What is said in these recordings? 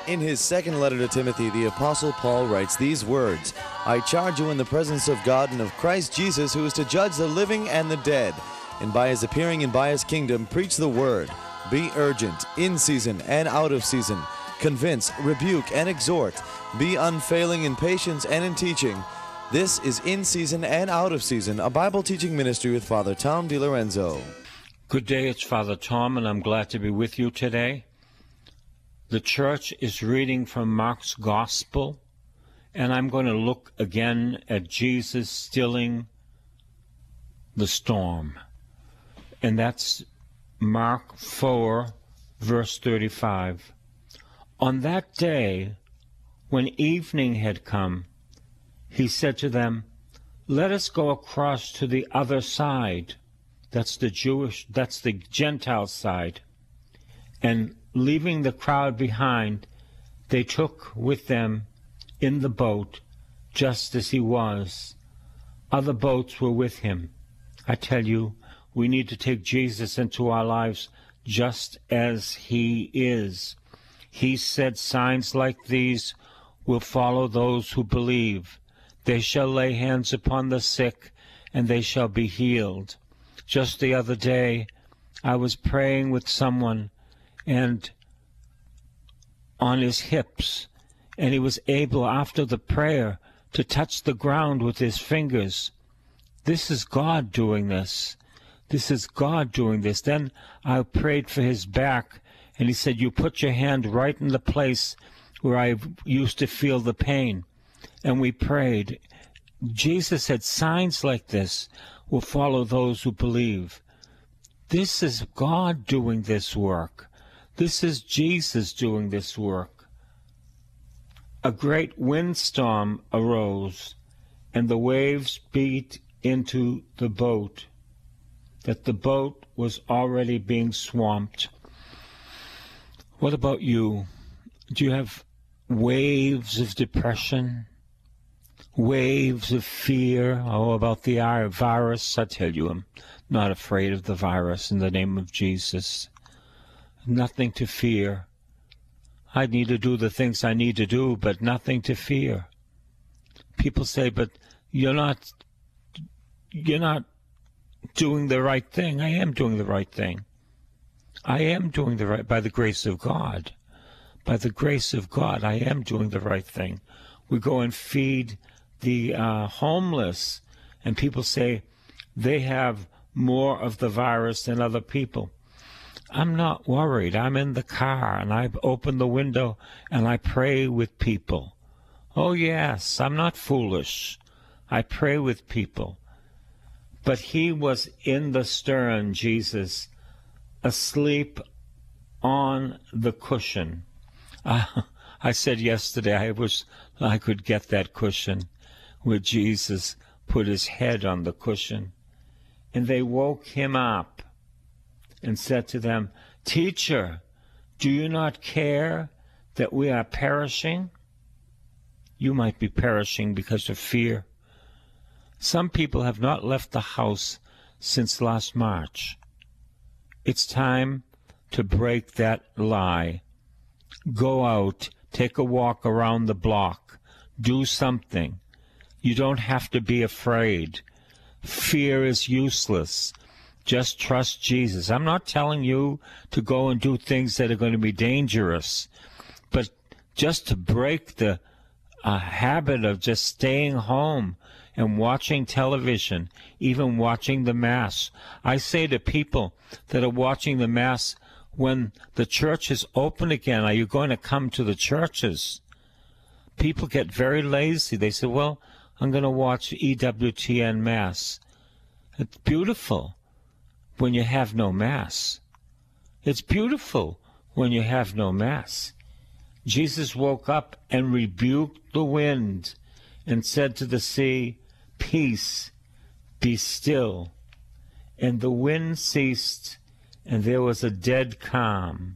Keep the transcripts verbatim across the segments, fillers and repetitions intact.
In his second letter to Timothy, the Apostle Paul writes these words, I charge you in the presence of God and of Christ Jesus, who is to judge the living and the dead, and by his appearing and by his kingdom, preach the word. Be urgent, in season and out of season. Convince, rebuke, and exhort. Be unfailing in patience and in teaching. This is In Season and Out of Season, a Bible teaching ministry with Father Tom DiLorenzo. Good day, it's Father Tom, and I'm glad to be with you today. The church is reading from Mark's Gospel, and I'm going to look again at Jesus stilling the storm. And that's Mark four, verse thirty-five. On that day, when evening had come, he said to them, let us go across to the other side. That's the Jewish, that's the Gentile side. And leaving the crowd behind, they took with them in the boat just as he was. Other boats were with him. I tell you, we need to take Jesus into our lives just as he is. He said signs like these will follow those who believe. They shall lay hands upon the sick, and they shall be healed. Just the other day, I was praying with someone, and on his hips, and he was able, after the prayer, to touch the ground with his fingers. This is God doing this. This is God doing this. Then I prayed for his back, and he said, you put your hand right in the place where I used to feel the pain. And we prayed. Jesus said, signs like this will follow those who believe. This is God doing this work. This is Jesus doing this work. A great windstorm arose, and the waves beat into the boat, that the boat was already being swamped. What about you? Do you have waves of depression? Waves of fear? Oh, about the virus? I tell you, I'm not afraid of the virus in the name of Jesus. Nothing to fear. I need to do the things I need to do, but nothing to fear. People say, but you're not, you're not doing the right thing. I am doing the right thing. I am doing the right, by the grace of God. By the grace of God, I am doing the right thing. We go and feed the uh, homeless, and people say they have more of the virus than other people. I'm not worried. I'm in the car, and I open the window, and I pray with people. Oh, yes, I'm not foolish. I pray with people. But he was in the stern, Jesus, asleep on the cushion. Uh, I said yesterday I wish I could get that cushion where Jesus put his head on the cushion. And they woke him up and said to them, Teacher, do you not care that we are perishing? You might be perishing because of fear. Some people have not left the house since last March. It's time to break that lie. Go out, take a walk around the block, do something. You don't have to be afraid. Fear is useless. Just trust Jesus. I'm not telling you to go and do things that are going to be dangerous, but just to break the uh, habit of just staying home and watching television, even watching the Mass. I say to people that are watching the Mass, when the church is open again, are you going to come to the churches? People get very lazy. They say, well, I'm going to watch E W T N Mass. It's beautiful when you have no Mass. It's beautiful when you have no Mass. Jesus woke up and rebuked the wind and said to the sea, Peace, be still. And the wind ceased, and there was a dead calm.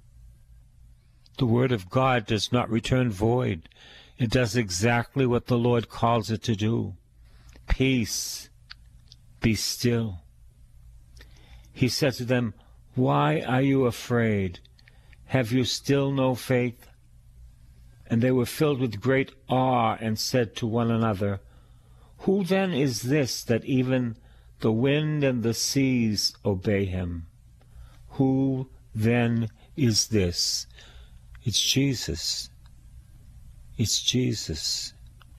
The word of God does not return void. It does exactly what the Lord calls it to do. Peace, be still. He said to them, Why are you afraid? Have you still no faith? And they were filled with great awe and said to one another, "Who then is this that even the wind and the seas obey him?" Who then is this? It's Jesus. It's Jesus.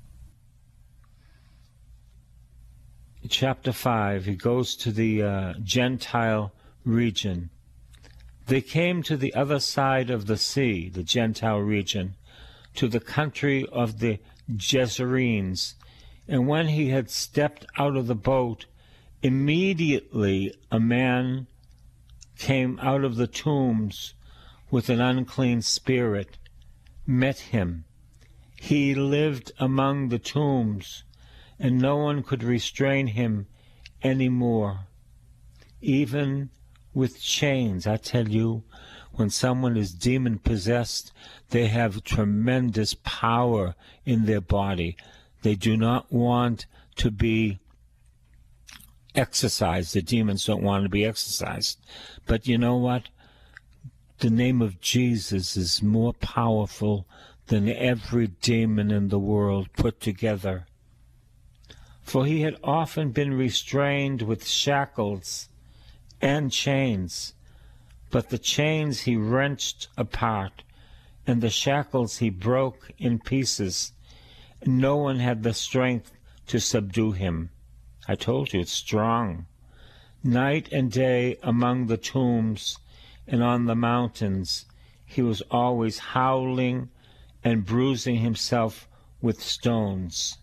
In chapter five, he goes to the uh, Gentile region. They came to the other side of the sea, the Gentile region, to the country of the Gerasenes. And when he had stepped out of the boat, immediately a man came out of the tombs with an unclean spirit, met him. He lived among the tombs, and no one could restrain him any more, even with chains. I tell you, when someone is demon-possessed, they have tremendous power in their body. They do not want to be exorcised. The demons don't want to be exorcised. But you know what? The name of Jesus is more powerful than every demon in the world put together. For he had often been restrained with shackles and chains, but the chains he wrenched apart, and the shackles he broke in pieces. No one had the strength to subdue him. I told you, it's strong. Night and day among the tombs and on the mountains, he was always howling and bruising himself with stones.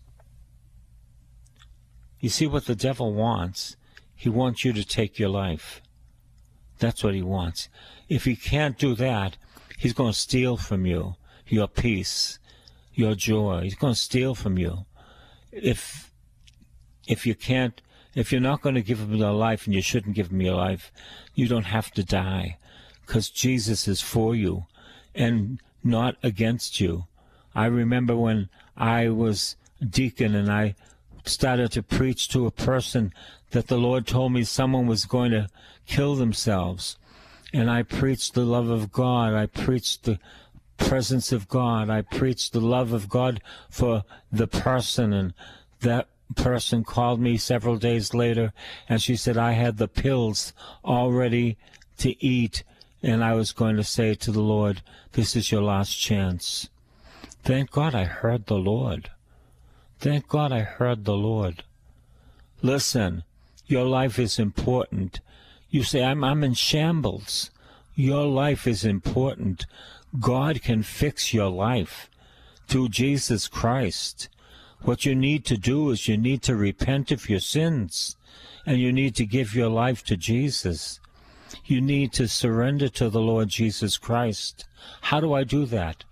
You see what the devil wants? He wants you to take your life. That's what he wants. If he can't do that, he's going to steal from you your peace, your joy. He's going to steal from you. If if you can't, if you're not going to give him your life, and you shouldn't give him your life, you don't have to die, because Jesus is for you and not against you. I remember when I was deacon and I started to preach to a person that the Lord told me someone was going to kill themselves. And I preached the love of God. I preached the presence of God. I preached the love of God for the person. And that person called me several days later, and she said I had the pills all ready to eat, and I was going to say to the Lord, "This is your last chance." Thank God I heard the Lord. Thank God I heard the Lord. Listen, your life is important. You say, I'm, I'm in shambles. Your life is important. God can fix your life through Jesus Christ. What you need to do is you need to repent of your sins, and you need to give your life to Jesus. You need to surrender to the Lord Jesus Christ. How do I do that?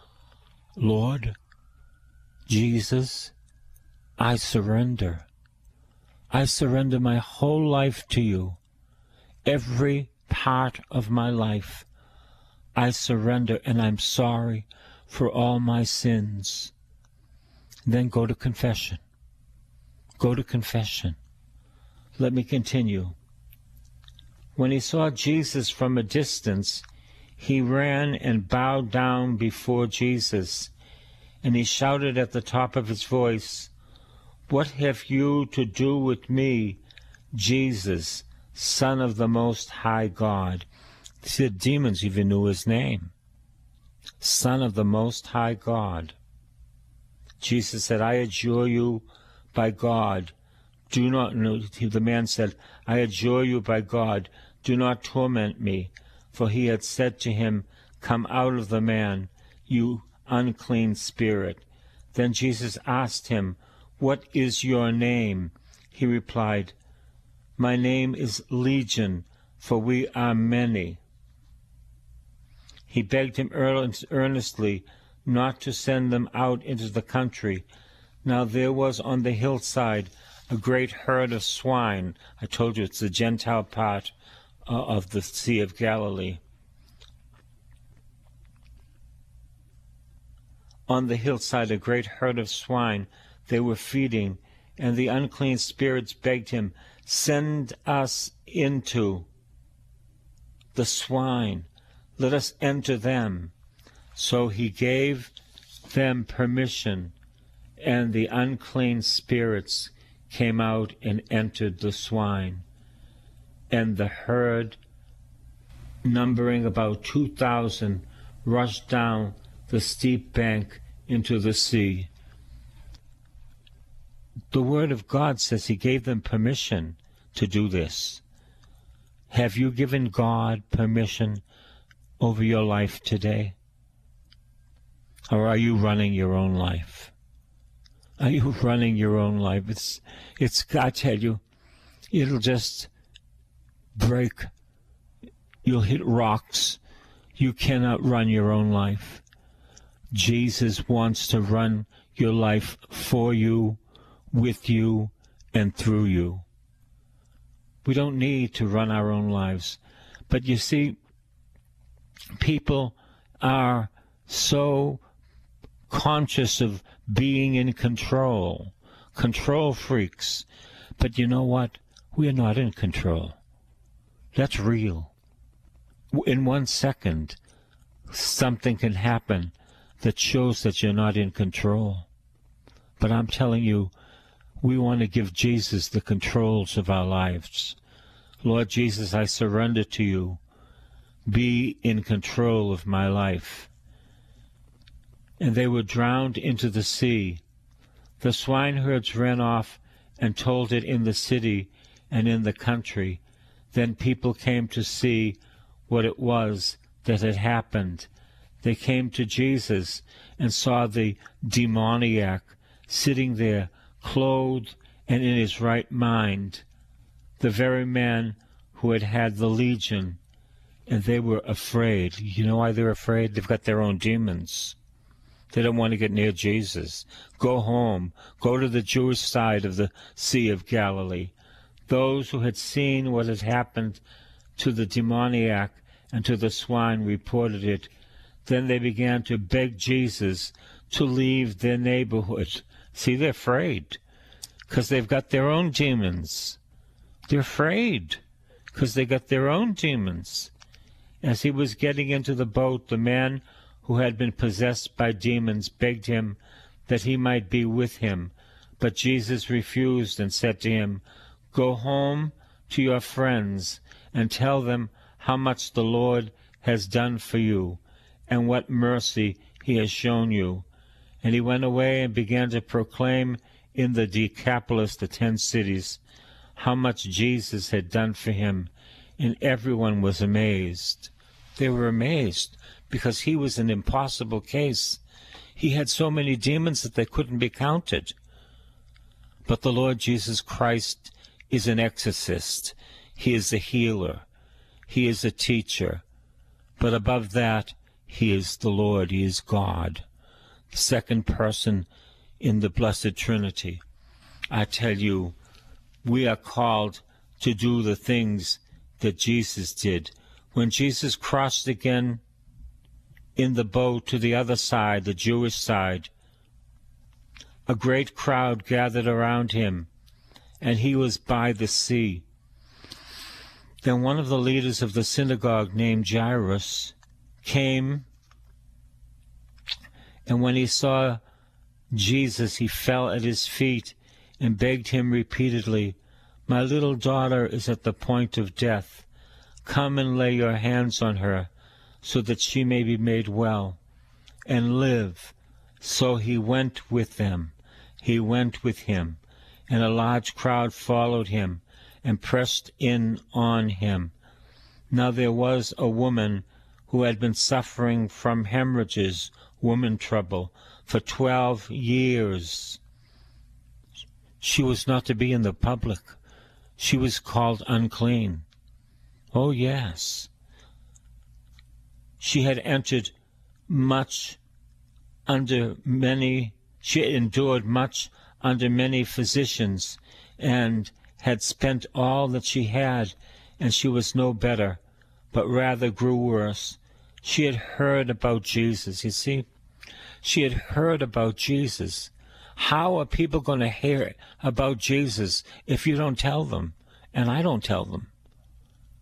Lord Jesus, I surrender. I surrender my whole life to you. Every part of my life, I surrender, and I'm sorry for all my sins. Then go to confession. Go to confession. Let me continue. When he saw Jesus from a distance, he ran and bowed down before Jesus, and he shouted at the top of his voice, "What have you to do with me, Jesus, Son of the Most High God?" See, the demons even knew his name. Son of the Most High God. Jesus said, "I adjure you by God, do not," the man said, "I adjure you by God, do not torment me." For he had said to him, "Come out of the man, you unclean spirit." Then Jesus asked him, "What is your name?" He replied, "My name is Legion, for we are many." He begged him earnestly not to send them out into the country. Now there was on the hillside a great herd of swine. I told you it's the Gentile part uh, of the Sea of Galilee. On the hillside a great herd of swine. They were feeding, and the unclean spirits begged him, "Send us into the swine. Let us enter them." So he gave them permission, and the unclean spirits came out and entered the swine. And the herd, numbering about two thousand, rushed down the steep bank into the sea. The Word of God says He gave them permission to do this. Have you given God permission over your life today? Or are you running your own life? Are you running your own life? It's, it's, I tell you, it'll just break. You'll hit rocks. You cannot run your own life. Jesus wants to run your life for you, with you, and through you. We don't need to run our own lives. But you see, people are so conscious of being in control, control freaks. But you know what? We are not in control. That's real. In one second, something can happen that shows that you're not in control. But I'm telling you, we want to give Jesus the controls of our lives. Lord Jesus, I surrender to you. Be in control of my life. And they were drowned into the sea. The swineherds ran off and told it in the city and in the country. Then people came to see what it was that had happened. They came to Jesus and saw the demoniac sitting there, clothed and in his right mind, the very man who had had the legion, and they were afraid. You know why they're afraid? They've got their own demons. They don't want to get near Jesus. Go home. Go to the Jewish side of the Sea of Galilee. Those who had seen what had happened to the demoniac and to the swine reported it. Then they began to beg Jesus to leave their neighborhood. See, they're afraid because they've got their own demons. They're afraid because they got their own demons. As he was getting into the boat, the man who had been possessed by demons begged him that he might be with him. But Jesus refused and said to him, "Go home to your friends and tell them how much the Lord has done for you and what mercy he has shown you." And he went away and began to proclaim in the Decapolis, the ten cities, how much Jesus had done for him. And everyone was amazed. They were amazed because he was an impossible case. He had so many demons that they couldn't be counted. But the Lord Jesus Christ is an exorcist. He is a healer. He is a teacher. But above that, he is the Lord. He is God, the second person in the Blessed Trinity. I tell you, we are called to do the things that Jesus did. When Jesus crossed again in the boat to the other side, the Jewish side, a great crowd gathered around him, and he was by the sea. Then one of the leaders of the synagogue, named Jairus, came, and when he saw Jesus, he fell at his feet and begged him repeatedly, "My little daughter is at the point of death. Come and lay your hands on her, so that she may be made well and live." So he went with them. He went with him, and a large crowd followed him and pressed in on him. Now there was a woman who had been suffering from hemorrhages, woman trouble, for twelve years. She was not to be in the public. She was called unclean. Oh, yes. She had entered much under many, she had endured much under many physicians, and had spent all that she had, and she was no better, but rather grew worse. She had heard about Jesus, you see. She had heard about Jesus. How are people going to hear about Jesus if you don't tell them? And I don't tell them.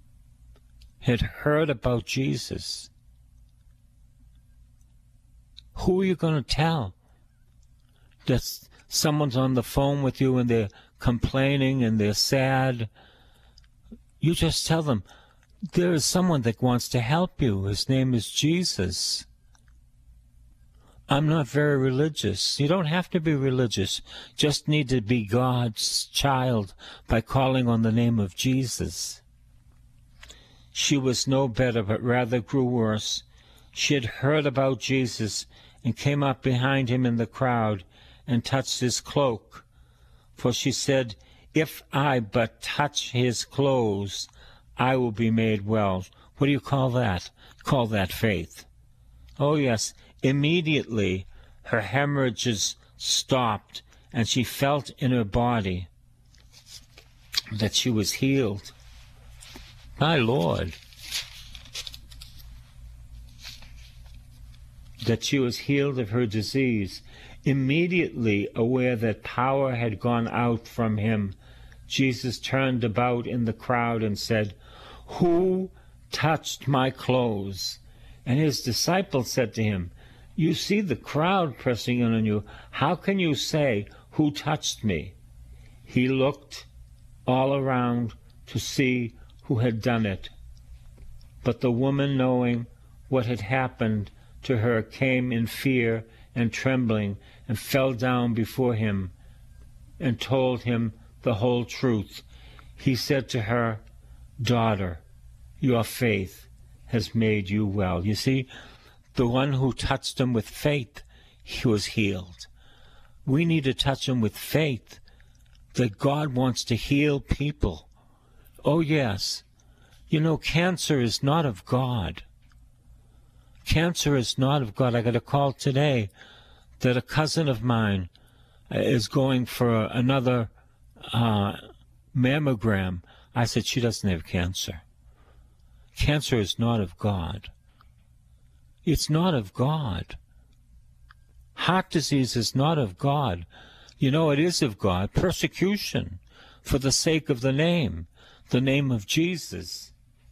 Had heard about Jesus. Who are you going to tell? That someone's on the phone with you and they're complaining and they're sad. You just tell them, there is someone that wants to help you. His name is Jesus. I'm not very religious. You don't have to be religious. Just need to be God's child by calling on the name of Jesus. She was no better, but rather grew worse. She had heard about Jesus and came up behind him in the crowd and touched his cloak. For she said, if I but touch his clothes, I will be made well. What do you call that? Call that faith. Oh, yes. Immediately, her hemorrhages stopped, and she felt in her body that she was healed. My Lord. That she was healed of her disease. Immediately aware that power had gone out from him, Jesus turned about in the crowd and said, who touched my clothes? And his disciples said to him, you see the crowd pressing in on you. How can you say, who touched me? He looked all around to see who had done it. But the woman, knowing what had happened to her, came in fear and trembling and fell down before him and told him the whole truth. He said to her, daughter, your faith has made you well. You see, the one who touched him with faith, he was healed. We need to touch him with faith that God wants to heal people. Oh, yes. You know, cancer is not of God. Cancer is not of God. I got a call today that a cousin of mine is going for another uh, mammogram. I said, she doesn't have cancer. Cancer is not of God. It's not of God. Heart disease is not of God. You know, it is of God. Persecution for the sake of the name, the name of Jesus.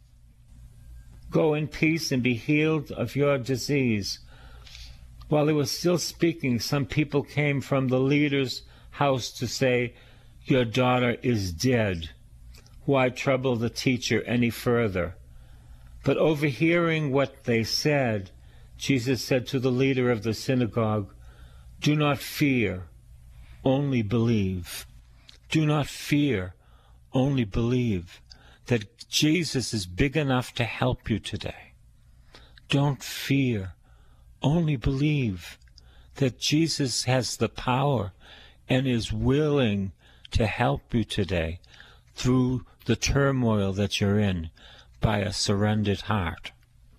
Go in peace and be healed of your disease. While he was still speaking, some people came from the leader's house to say, your daughter is dead. Why trouble the teacher any further? But overhearing what they said, Jesus said to the leader of the synagogue, do not fear, only believe. Do not fear, only believe that Jesus is big enough to help you today. Don't fear, only believe that Jesus has the power and is willing to help you today through the turmoil that you're in by a surrendered heart.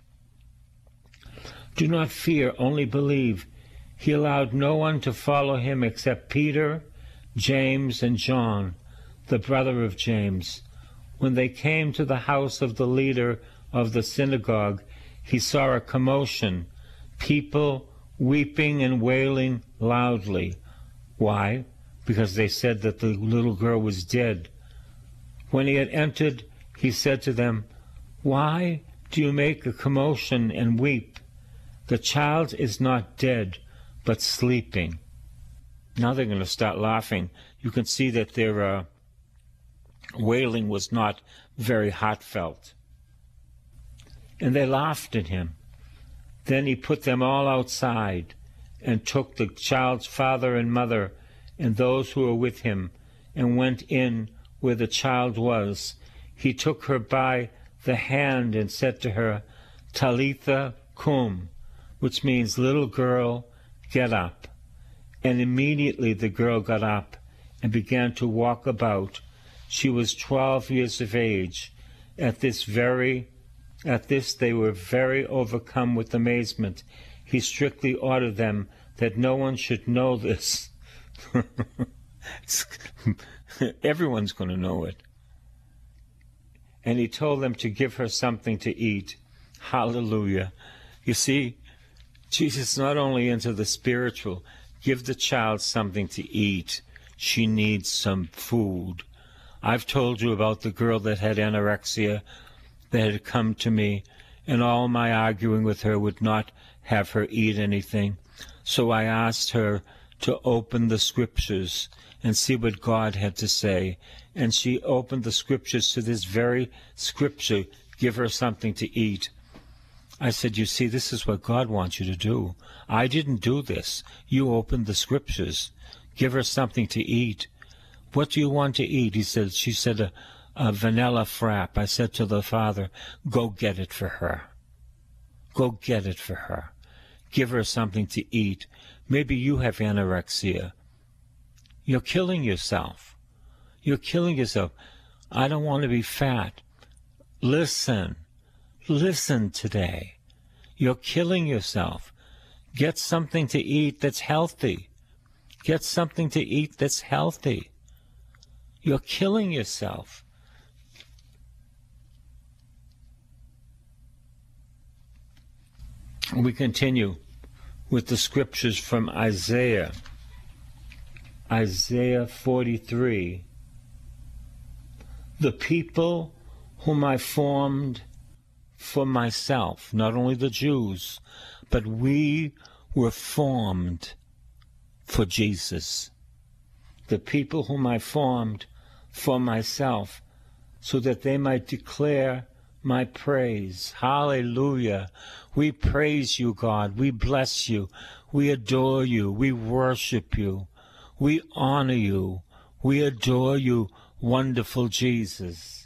Do not fear, only believe. He allowed no one to follow him except Peter, James, and John, the brother of James. When they came to the house of the leader of the synagogue, he saw a commotion, people weeping and wailing loudly. Why? Because they said that the little girl was dead. When he had entered, he said to them, why do you make a commotion and weep? The child is not dead, but sleeping. Now they're going to start laughing. You can see that their uh, wailing was not very heartfelt. And they laughed at him. Then he put them all outside and took the child's father and mother and those who were with him and went in where the child was. He took her by the hand and said to her, Talitha cum, which means, little girl, get up. And immediately the girl got up and began to walk about. She was twelve years of age. At this very, at this they were very overcome with amazement. He strictly ordered them that no one should know this. Everyone's going to know it. And he told them to give her something to eat. Hallelujah. You see, Jesus is not only into the spiritual. Give the child something to eat. She needs some food. I've told you about the girl that had anorexia that had come to me, and all my arguing with her would not have her eat anything. So I asked her to open the scriptures and see what God had to say. And she opened the scriptures to this very scripture, give her something to eat. I said, you see, this is what God wants you to do. I didn't do this. You opened the scriptures. Give her something to eat. What do you want to eat? He said, she said, a, a vanilla frap. I said to the father, go get it for her. Go get it for her. Give her something to eat. Maybe you have anorexia. You're killing yourself. You're killing yourself. I don't want to be fat. Listen. Listen today. You're killing yourself. Get something to eat that's healthy. Get something to eat that's healthy. You're killing yourself. We continue with the scriptures from Isaiah. Isaiah forty-three. The people whom I formed for myself, not only the Jews, but we were formed for Jesus. The people whom I formed for myself, so that they might declare my praise. Hallelujah. We praise you, God. We bless you. We adore you. We worship you. We honor you. We adore you, wonderful Jesus.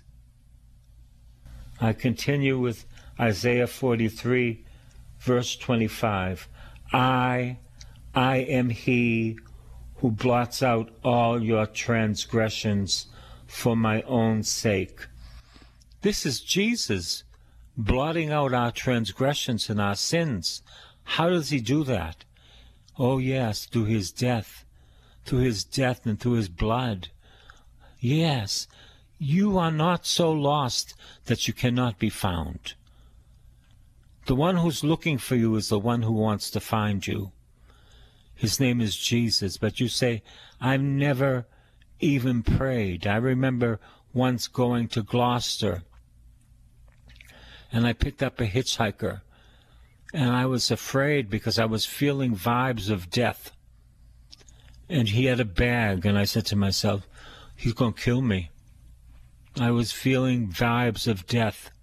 I continue with Isaiah forty-three, verse twenty-five. I, I am he who blots out all your transgressions for my own sake. This is Jesus blotting out our transgressions and our sins. How does he do that? Oh yes, through his death, through his death and through his blood. Yes. You are not so lost that you cannot be found. The one who's looking for you is the one who wants to find you. His name is Jesus. But you say, I've never even prayed. I remember once going to Gloucester, and I picked up a hitchhiker, and I was afraid because I was feeling vibes of death. And he had a bag, and I said to myself, he's going to kill me. I was feeling vibes of death.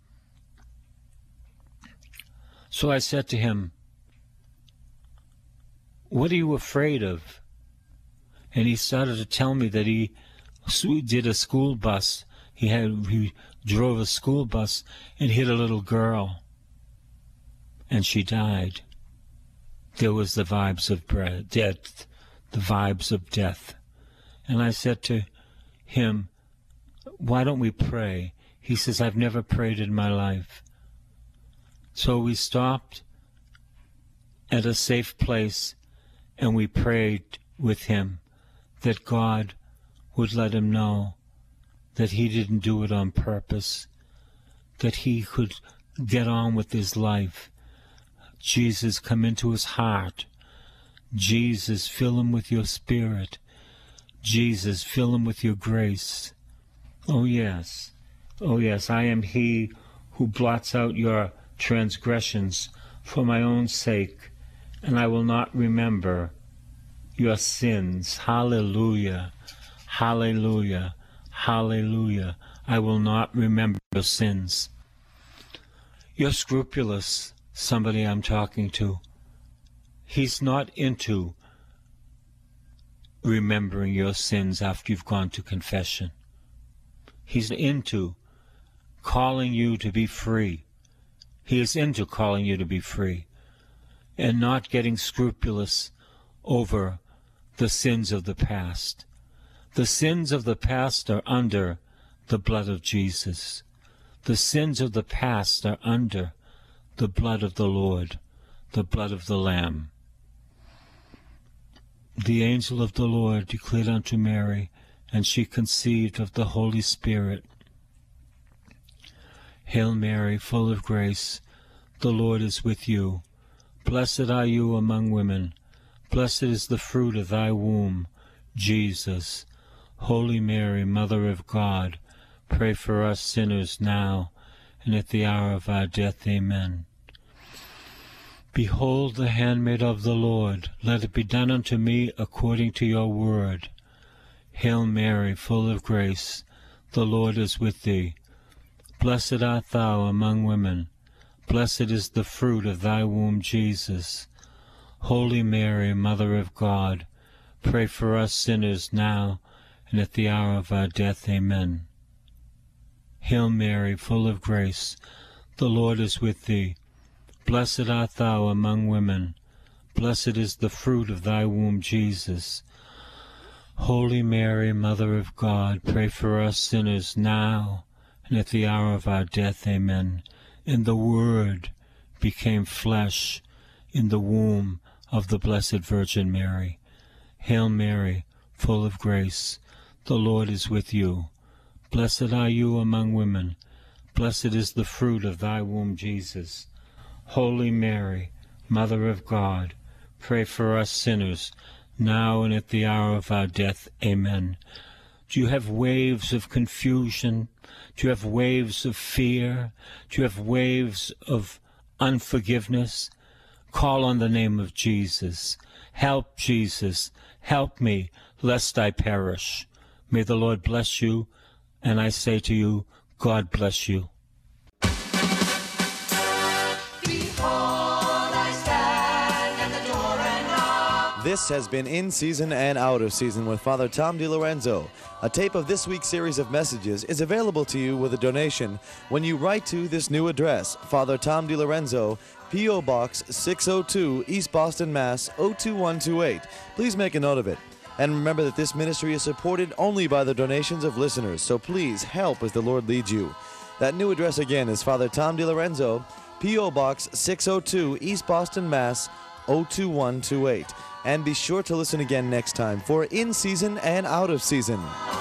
So I said to him, what are you afraid of? And he started to tell me that he did a school bus. He had he drove a school bus and hit a little girl, and she died. There was the vibes of death, the vibes of death. And I said to him, why don't we pray? He says, I've never prayed in my life. So we stopped at a safe place and we prayed with him that God would let him know that he didn't do it on purpose, that he could get on with his life. Jesus, come into his heart. Jesus, fill him with your spirit. Jesus, fill him with your grace. Oh yes, oh yes, I am he who blots out your transgressions for my own sake, and I will not remember your sins. Hallelujah, hallelujah, hallelujah. I will not remember your sins. You're scrupulous, somebody I'm talking to. He's not into remembering your sins after you've gone to confession. He's into calling you to be free. He is into calling you to be free and not getting scrupulous over the sins of the past. The sins of the past are under the blood of Jesus. The sins of the past are under the blood of the Lord, the blood of the Lamb. The angel of the Lord declared unto Mary, and she conceived of the Holy Spirit. Hail Mary, full of grace, the Lord is with you. Blessed are you among women. Blessed is the fruit of thy womb, Jesus. Holy Mary, Mother of God, pray for us sinners now and at the hour of our death. Amen. Behold the handmaid of the Lord, let it be done unto me according to your word. Hail Mary, full of grace, the Lord is with thee. Blessed art thou among women, blessed is the fruit of thy womb, Jesus. Holy Mary, Mother of God, pray for us sinners now and at the hour of our death. Amen. Hail Mary, full of grace, the Lord is with thee. Blessed art thou among women, blessed is the fruit of thy womb, Jesus. Holy Mary, Mother of God, pray for us sinners now and at the hour of our death. Amen. And the Word became flesh in the womb of the Blessed Virgin Mary. Hail Mary, full of grace, the Lord is with you. Blessed are you among women, blessed is the fruit of thy womb, Jesus. Holy Mary, Mother of God, pray for us sinners, now and at the hour of our death. Amen. Do you have waves of confusion? Do you have waves of fear? Do you have waves of unforgiveness? Call on the name of Jesus. Help, Jesus. Help me, lest I perish. May the Lord bless you, and I say to you, God bless you. This has been In Season and Out of Season with Father Tom DiLorenzo. A tape of this week's series of messages is available to you with a donation when you write to this new address, Father Tom DiLorenzo, P O Box six oh two, East Boston, Mass. oh two one two eight. Please make a note of it. And remember that this ministry is supported only by the donations of listeners, so please help as the Lord leads you. That new address again is Father Tom DiLorenzo, P O Box six oh two, East Boston, Mass. oh two one two eight. And be sure to listen again next time for In Season and Out of Season.